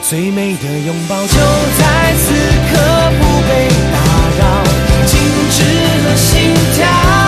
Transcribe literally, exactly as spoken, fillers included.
最美的拥抱就在此刻不被打扰，静止了心跳。